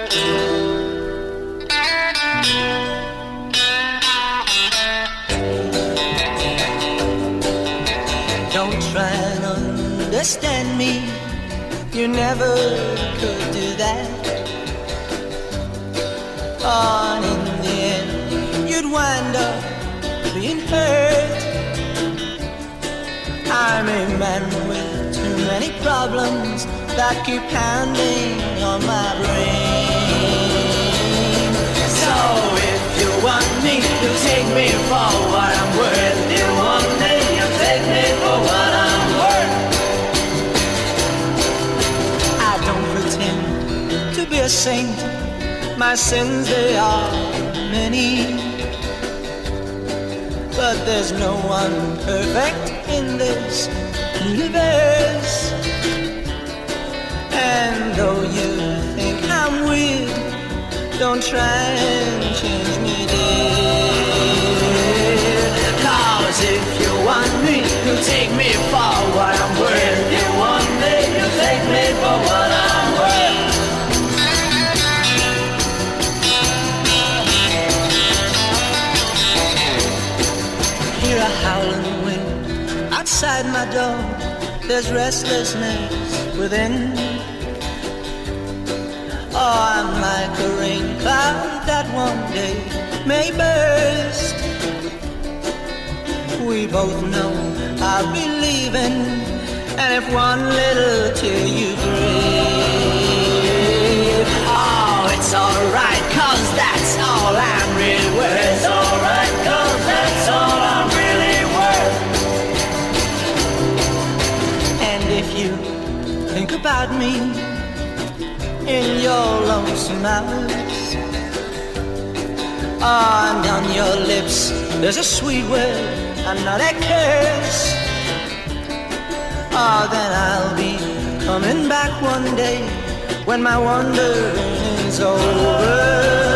Don't try and understand me, you never could do that. On in the end, you'd wind up being hurt. I'm a man with too many problems that keep pounding on my brain. So if you want me, you take me for what I'm worth. You want me, you take me for what I'm worth. I don't pretend to be a saint. My sins, they are many. But there's no one perfect in this universe. And though you think I'm weird, don't try and change me, dear. 'Cause if you want me, you take me for what I'm worth. You want me, you take me for what I'm worth. Hear a howling wind outside my door. There's restlessness within. Oh, I'm like a rain cloud that one day may burst. We both know I'll be leaving, and if one little tear you breathe, oh, it's alright, 'cause that's all I'm really worth. It's alright, 'cause that's all I'm really worth. And if you think about me in your lonesome hours, and on your lips there's a sweet word and not a curse, oh, then I'll be coming back one day when my wandering's over.